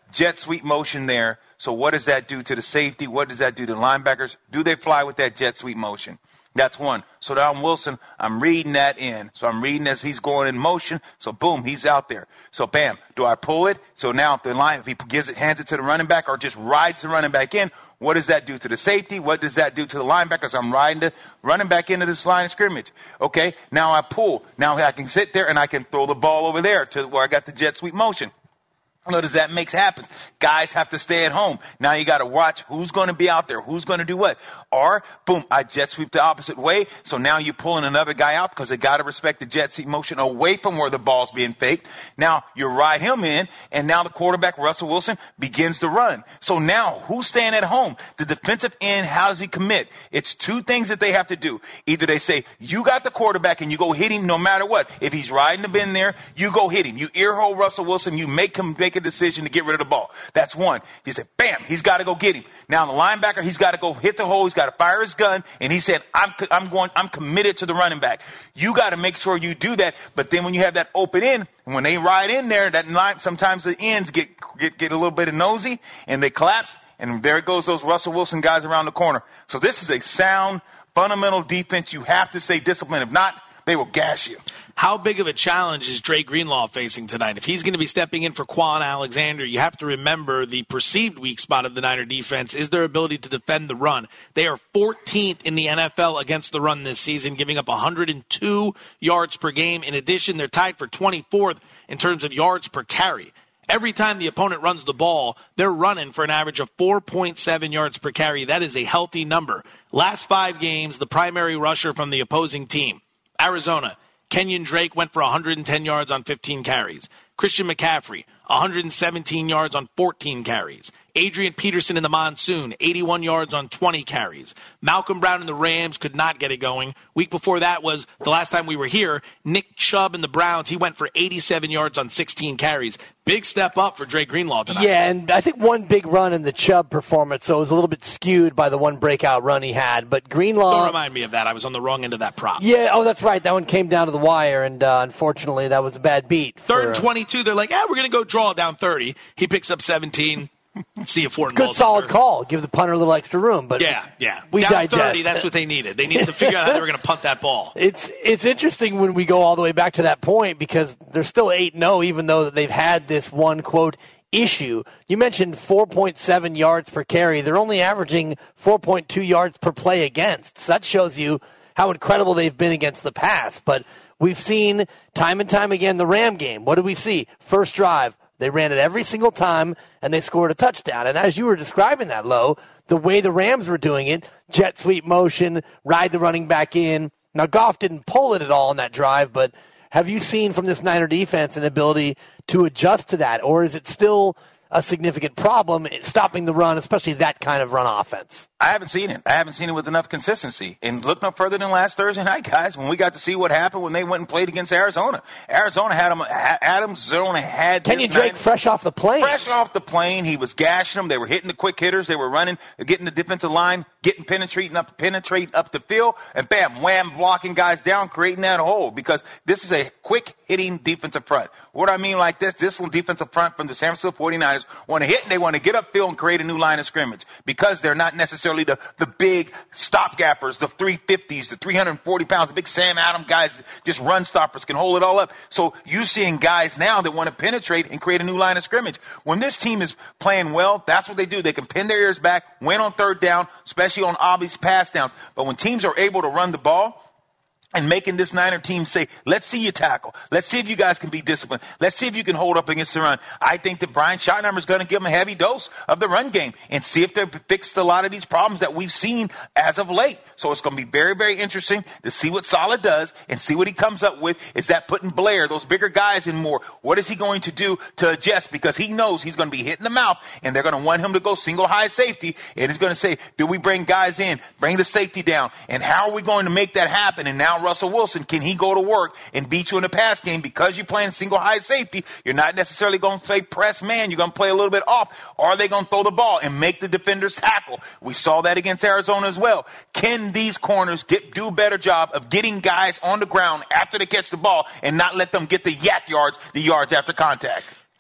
jet sweep motion there. So what does that do to the safety? What does that do to the linebackers? Do they fly with that jet sweep motion? That's one. So now I'm Wilson. I'm reading that in. So I'm reading as he's going in motion. So boom, he's out there. So bam, do I pull it? So now if the line, if he gives it, hands it to the running back or just rides the running back in, what does that do to the safety? What does that do to the linebackers? I'm riding the running back into this line of scrimmage. Okay, now I pull. Now I can sit there and I can throw the ball over there to where I got the jet sweep motion. What does that make happen? Guys have to stay at home. Now you got to watch who's going to be out there, who's going to do what. Or, boom, I jet sweep the opposite way. So now you're pulling another guy out because they got to respect the jet sweep motion away from where the ball's being faked. Now you ride him in, and now the quarterback, Russell Wilson, begins to run. So now who's staying at home? The defensive end, how does he commit? It's two things that they have to do. Either they say, you got the quarterback and you go hit him no matter what. If he's riding the bin there, you go hit him. You earhole Russell Wilson, you make him make a decision to get rid of the ball. That's one. He said, bam, he's got to go get him. Now the linebacker, he's got to go hit the hole. He's got to fire his gun. And he said, I'm, I'm going, I'm committed to the running back. You got to make sure you do that. But then when you have that open end, when they ride in there, that line, sometimes the ends get, get, get a little bit of nosy and they collapse. And there goes those Russell Wilson guys around the corner. So this is a sound, fundamental defense. You have to stay disciplined. If not, they will gash you. How big of a challenge is Dre Greenlaw facing tonight? If he's going to be stepping in for Quan Alexander, you have to remember the perceived weak spot of the Niner defense is their ability to defend the run. They are fourteenth in the N F L against the run this season, giving up one hundred two yards per game. In addition, they're tied for twenty-fourth in terms of yards per carry. Every time the opponent runs the ball, they're running for an average of four point seven yards per carry. That is a healthy number. Last five games, the primary rusher from the opposing team, Arizona, Kenyon Drake went for one hundred ten yards on fifteen carries. Christian McCaffrey, one hundred seventeen yards on fourteen carries. Adrian Peterson in the Monsoon, eighty-one yards on twenty carries. Malcolm Brown in the Rams could not get it going. Week before that was the last time we were here. Nick Chubb in the Browns, he went for eighty-seven yards on sixteen carries. Big step up for Dre Greenlaw tonight. Yeah, and I think one big run in the Chubb performance, so it was a little bit skewed by the one breakout run he had. But Greenlaw... Don't remind me of that. I was on the wrong end of that prop. Yeah, oh, that's right. That one came down to the wire, and uh, unfortunately that was a bad beat. Third for, and twenty-two, they're like, ah, we're going to go draw down thirty. He picks up seventeen. See a four and good solid call. Give the punter a little extra room, but yeah, yeah. We down digest. thirty. That's what they needed. They needed to figure out how they were going to punt that ball. It's it's interesting when we go all the way back to that point because they're still eight and oh, even though they've had this one quote issue. You mentioned four point seven yards per carry. They're only averaging four point two yards per play against. So that shows you how incredible they've been against the pass. But we've seen time and time again the Ram game. What do we see? First drive. They ran it every single time, and they scored a touchdown. And as you were describing that, Lo, the way the Rams were doing it, jet sweep motion, ride the running back in. Now, Goff didn't pull it at all in that drive, but have you seen from this Niner defense an ability to adjust to that, or is it still a significant problem stopping the run, especially that kind of run offense? I haven't seen it. I haven't seen it with enough consistency. And look no further than last Thursday night, guys, when we got to see what happened when they went and played against Arizona. Arizona had them. Adams Zona had Kenyon Drake night. fresh off the plane. Fresh off the plane. He was gashing them. They were hitting the quick hitters. They were running, getting the defensive line, getting penetrating up, penetrating up the field, and bam, wham, blocking guys down, creating that hole. Because this is a quick hitting defensive front. What I mean like this, this defensive front from the San Francisco forty-niners want to hit and they want to get upfield and create a new line of scrimmage because they're not necessarily the, the big stopgappers, the three fifties, the three hundred forty pounds, the big Sam Adams guys, just run stoppers can hold it all up. So you seeing guys now that want to penetrate and create a new line of scrimmage. When this team is playing well, that's what they do. They can pin their ears back, win on third down, especially on obvious pass downs. But when teams are able to run the ball, and making this Niner team say, let's see you tackle. Let's see if you guys can be disciplined. Let's see if you can hold up against the run. I think that Brian Schottenheimer is going to give them a heavy dose of the run game and see if they've fixed a lot of these problems that we've seen as of late. So it's going to be very, very interesting to see what Saleh does and see what he comes up with. Is that putting Blair, those bigger guys, in more? What is he going to do to adjust? Because he knows he's going to be hitting the mouth and they're going to want him to go single high safety. And he's going to say, do we bring guys in, bring the safety down? And how are we going to make that happen? And now Russell Wilson, can he go to work and beat you in the pass game? Because you're playing single high safety, you're not necessarily going to play press man. You're going to play a little bit off. Or are they going to throw the ball and make the defenders tackle? We saw that against Arizona as well. Can these corners get do a better job of getting guys on the ground after they catch the ball and not let them get the yak yards, the yards after contact?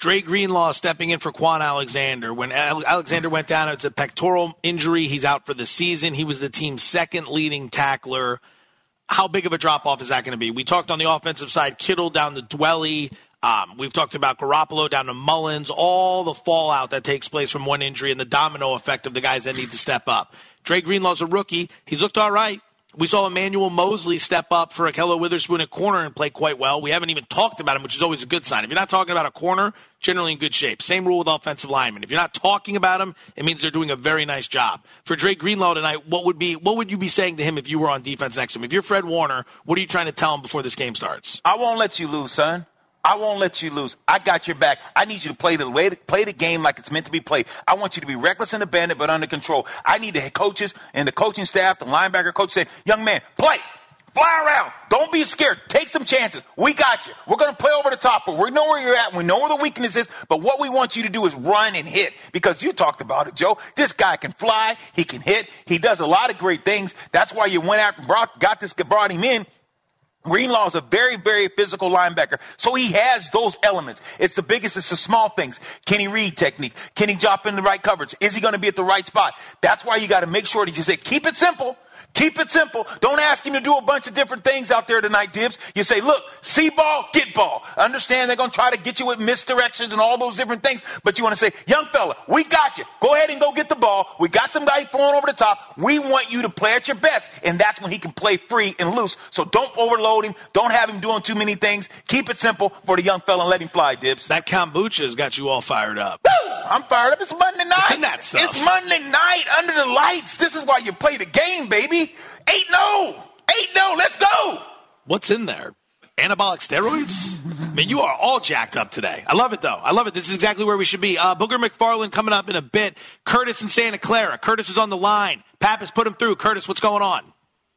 Dre Greenlaw stepping in for Quan Alexander. When Alexander went down, it's a pectoral injury. He's out for the season. He was the team's second leading tackler. How big of a drop-off is that going to be? We talked on the offensive side, Kittle down to Dwelly. Um, we've talked about Garoppolo down to Mullins, all the fallout that takes place from one injury and the domino effect of the guys that need to step up. Dre Greenlaw's a rookie. He's looked all right. We saw Emmanuel Mosley step up for Ahkello Witherspoon at corner and play quite well. We haven't even talked about him, which is always a good sign. If you're not talking about a corner, generally in good shape. Same rule with offensive linemen. If you're not talking about him, it means they're doing a very nice job. For Dre Greenlaw tonight, what would be what would you be saying to him if you were on defense next to him? If you're Fred Warner, what are you trying to tell him before this game starts? I won't let you lose, son. I won't let you lose. I got your back. I need you to play the way to play the game like it's meant to be played. I want you to be reckless and abandoned, but under control. I need the head coaches and the coaching staff, the linebacker coach say, young man, play. Fly around. Don't be scared. Take some chances. We got you. We're going to play over the top, but we know where you're at. We know where the weakness is, but what we want you to do is run and hit because you talked about it, Joe. This guy can fly. He can hit. He does a lot of great things. That's why you went out and brought, got this, brought him in. Greenlaw is a very, very physical linebacker. So he has those elements. It's the biggest, it's the small things. Can he read technique? Can he drop in the right coverage? Is he going to be at the right spot? That's why you got to make sure that you say, keep it simple. Keep it simple. Don't ask him to do a bunch of different things out there tonight, Dibs. You say, look, see ball, get ball. Understand they're going to try to get you with misdirections and all those different things. But you want to say, young fella, we got you. Go ahead and go get the ball. We got somebody throwing over the top. We want you to play at your best. And that's when he can play free and loose. So don't overload him. Don't have him doing too many things. Keep it simple for the young fella and let him fly, Dibs. That kombucha's got you all fired up. Woo! I'm fired up. It's Monday night. It's in that stuff. It's Monday night under the lights. This is why you play the game, baby. eight no. eight no. Let's go. What's in there? Anabolic steroids? I mean, you are all jacked up today. I love it, though. I love it. This is exactly where we should be. Uh, Booger McFarland coming up in a bit. Curtis in Santa Clara. Curtis is on the line. Pappas put him through. Curtis, what's going on?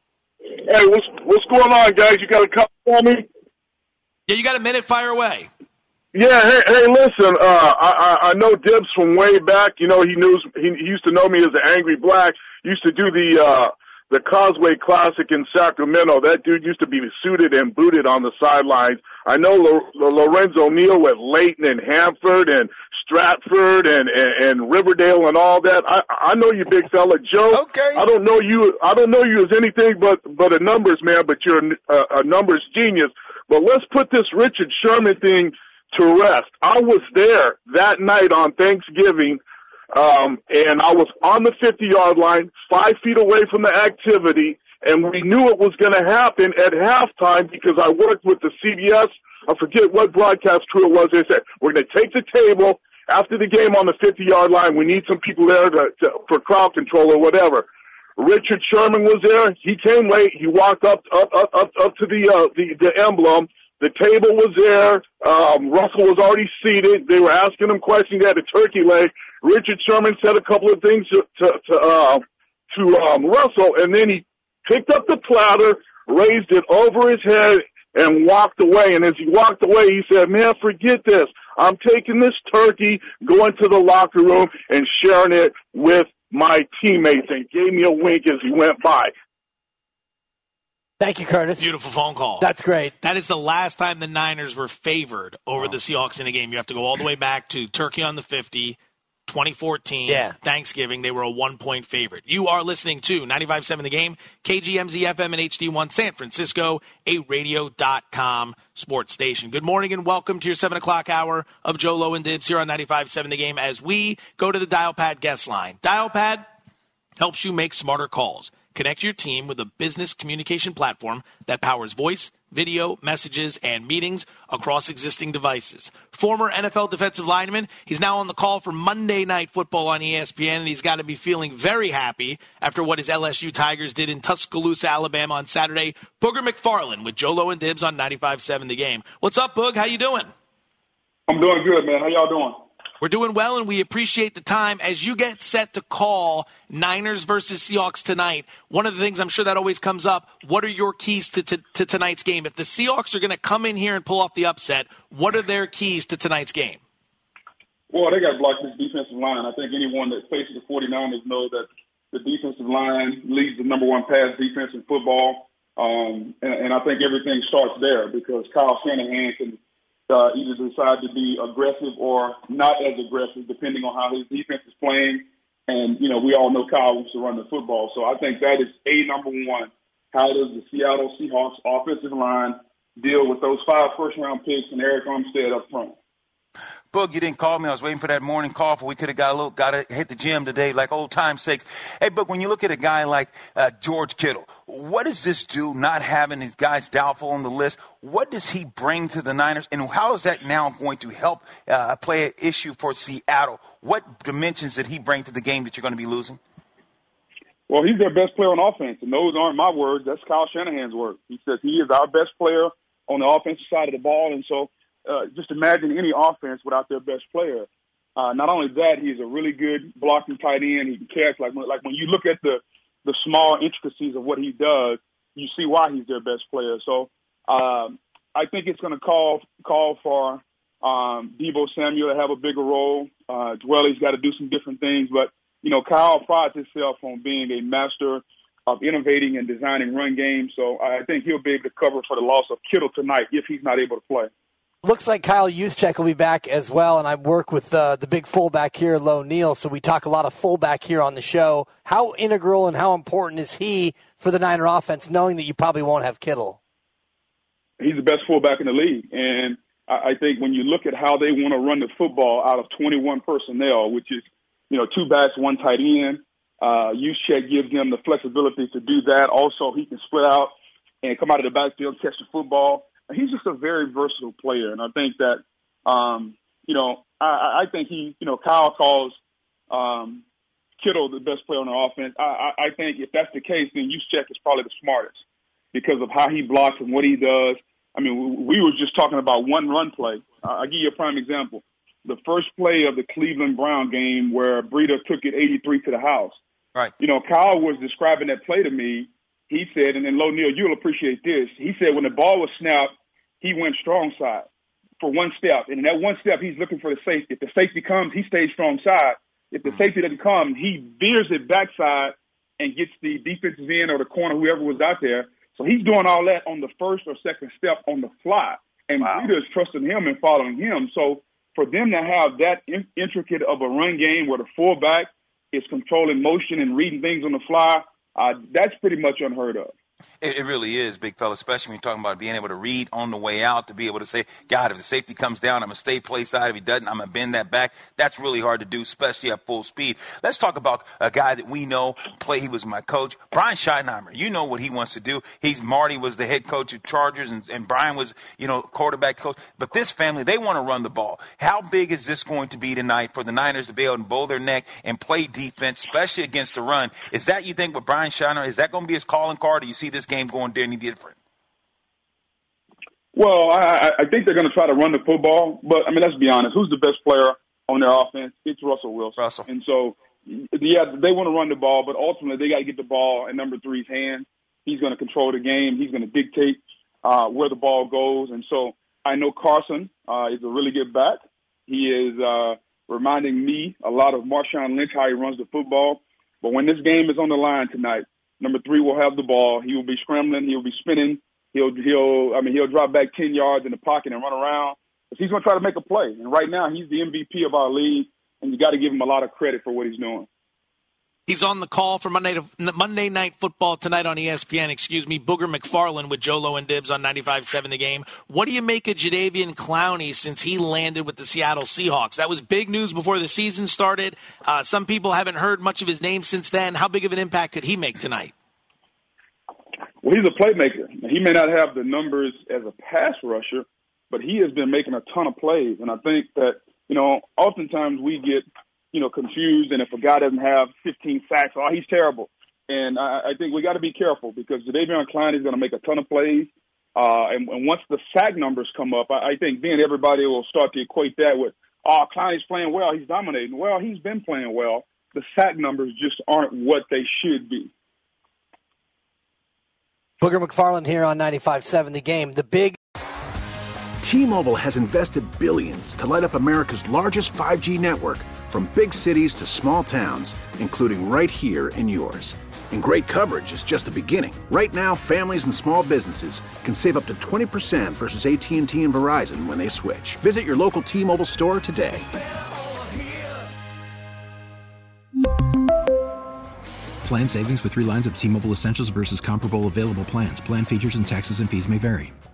Hey, what's what's going on, guys? You got a couple for me? Yeah, you got a minute. Fire away. Yeah, hey, hey listen, uh, I, I know Dibs from way back. You know, he knew he, he used to know me as the Angry Black. Used to do the uh, the Causeway Classic in Sacramento. That dude used to be suited and booted on the sidelines. I know Lo- Lorenzo Neal with Layton and Hanford and Stratford and, and, and Riverdale and all that. I, I know you, big fella, Joe. Okay. I don't know you. I don't know you as anything but but a numbers man. But you're a, a numbers genius. But let's put this Richard Sherman thing to rest. I was there that night on Thanksgiving, um, and I was on the fifty-yard line, five feet away from the activity, and we knew it was going to happen at halftime because I worked with the C B S. I forget what broadcast crew it was. They said, we're going to take the table after the game on the fifty-yard line. We need some people there to, to, for crowd control or whatever. Richard Sherman was there. He came late. He walked up up up up, up to the, uh, the the emblem. The table was there. Um, Russell was already seated. They were asking him questions. He had a turkey leg. Richard Sherman said a couple of things to to to, uh, to um, Russell, and then he picked up the platter, raised it over his head, and walked away. And as he walked away, he said, "Man, forget this. I'm taking this turkey, going to the locker room, and sharing it with my teammates," and gave me a wink as he went by. Thank you, Curtis. Beautiful phone call. That's great. That is the last time the Niners were favored over oh. the Seahawks in a game. You have to go all the way back to Turkey on the fifty, twenty fourteen, yeah. Thanksgiving. They were a one-point favorite. You are listening to ninety-five point seven The Game, K G M Z F M and H D one San Francisco, a radio dot com sports station. Good morning and welcome to your seven o'clock hour of Joe Low and Dibs here on ninety-five point seven The Game as we go to the DialPad guest line. DialPad helps you make smarter calls. Connect your team with a business communication platform that powers voice, video, messages, and meetings across existing devices. Former N F L defensive lineman, he's now on the call for Monday Night Football on E S P N, and he's got to be feeling very happy after what his L S U Tigers did in Tuscaloosa, Alabama on Saturday. Booger McFarland with Joe Low and Dibs on ninety-five point seven The Game. What's up, Boog? How you doing? I'm doing good, man. How y'all doing? We're doing well, and we appreciate the time. As you get set to call Niners versus Seahawks tonight, one of the things I'm sure that always comes up, what are your keys to, to, to tonight's game? If the Seahawks are going to come in here and pull off the upset, what are their keys to tonight's game? Well, they got to block this defensive line. I think anyone that faces the 49ers knows that the defensive line leads the number one pass defense in football. Um, and, and I think everything starts there because Kyle Shanahan can uh, either decide to be aggressive or not as aggressive, depending on how his defense is playing. And, you know, we all know Kyle wants to run the football. So I think that is a number one. How does the Seattle Seahawks offensive line deal with those five first-round picks and Eric Armstead up front? Boog, you didn't call me. I was waiting for that morning call for we could have got a little, got to hit the gym today, like old time's sakes. Hey, Boog, when you look at a guy like uh, George Kittle, what does this do, not having these guys doubtful on the list? What does he bring to the Niners, and how is that now going to help uh, play an issue for Seattle? What dimensions did he bring to the game that you're going to be losing? Well, he's their best player on offense, and those aren't my words. That's Kyle Shanahan's words. He says he is our best player on the offensive side of the ball, and so uh, just imagine any offense without their best player. Uh, not only that, he's a really good blocking tight end. He can catch. Like, like when you look at the, the small intricacies of what he does, you see why he's their best player. So um, I think it's going to call call for um, Deebo Samuel to have a bigger role. Uh, Dwelly's got to do some different things, but you know, Kyle prides himself on being a master of innovating and designing run games. So I think he'll be able to cover for the loss of Kittle tonight if he's not able to play. Looks like Kyle Juszczyk will be back as well, and I work with uh, the big fullback here, Lo Neal, so we talk a lot of fullback here on the show. How integral and how important is he for the Niner offense, knowing that you probably won't have Kittle? He's the best fullback in the league, and I think when you look at how they want to run the football out of twenty-one personnel, which is, you know, two backs, one tight end, uh, Juszczyk gives them the flexibility to do that. Also, he can split out and come out of the backfield, catch the football. He's just a very versatile player, and I think that, um, you know, I, I think he, you know, Kyle calls um, Kittle the best player on the offense. I, I, I think if that's the case, then Juszczyk is probably the smartest because of how he blocks and what he does. I mean, we were just talking about one run play. Uh, I'll give you a prime example. The first play of the Cleveland Brown game where Breida took it eighty-three to the house. Right. You know, Kyle was describing that play to me. He said, and then Lo Neal, you'll appreciate this. He said when the ball was snapped, he went strong side for one step. And in that one step, he's looking for the safety. If the safety comes, he stays strong side. If the safety doesn't come, he veers it backside and gets the defensive end or the corner, whoever was out there. So he's doing all that on the first or second step on the fly. And wow. Breida is trusting him and following him. So for them to have that in- intricate of a run game where the fullback is controlling motion and reading things on the fly, uh, that's pretty much unheard of. It, it really is, big fella, especially when you're talking about being able to read on the way out, to be able to say, God, if the safety comes down, I'm going to stay play side. If he doesn't, I'm going to bend that back. That's really hard to do, especially at full speed. Let's talk about a guy that we know, play. He was my coach, Brian Schottenheimer. You know what he wants to do. He's Marty was the head coach of Chargers, and, and Brian was, you know, quarterback coach. But this family, they want to run the ball. How big is this going to be tonight for the Niners to be able to bow their neck and play defense, especially against the run? Is that, you think, with Brian Schottenheimer, is that going to be his calling card, or you see this game going there any different? Well, I, I think they're going to try to run the football, but I mean, let's be honest. Who's the best player on their offense? It's Russell Wilson. Russell. And so, yeah, they want to run the ball, but ultimately they got to get the ball in number three's hands. He's going to control the game. He's going to dictate uh, where the ball goes. And so I know Carson uh, is a really good back. He is uh, reminding me a lot of Marshawn Lynch, how he runs the football. But when this game is on the line tonight, number three will have the ball. He will be scrambling. He'll be spinning. He'll, he'll, I mean, he'll drop back ten yards in the pocket and run around. But he's going to try to make a play. And right now, he's the M V P of our league, and you got to give him a lot of credit for what he's doing. He's on the call for Monday to, Monday Night Football tonight on E S P N. Excuse me, Booger McFarland with Joe Low and Dibs on ninety-five seven The Game. What do you make of Jadeveon Clowney since he landed with the Seattle Seahawks? That was big news before the season started. Uh, some people haven't heard much of his name since then. How big of an impact could he make tonight? Well, he's a playmaker. He may not have the numbers as a pass rusher, but he has been making a ton of plays. And I think that, you know, oftentimes we get, you know, confused, and if a guy doesn't have fifteen sacks, oh, he's terrible. And I, I think we got to be careful because Jadeveon Clowney is going to make a ton of plays. Uh, and, and once the sack numbers come up, I, I think then everybody will start to equate that with, oh, Clowney's playing well, he's dominating. Well, he's been playing well. The sack numbers just aren't what they should be. Booger McFarland here on ninety-five seven The Game. The big T-Mobile has invested billions to light up America's largest five G network, from big cities to small towns, including right here in yours. And great coverage is just the beginning. Right now, families and small businesses can save up to twenty percent versus A T and T and Verizon when they switch. Visit your local T-Mobile store today. Plan savings with three lines of T-Mobile Essentials versus comparable available plans. Plan features and taxes and fees may vary.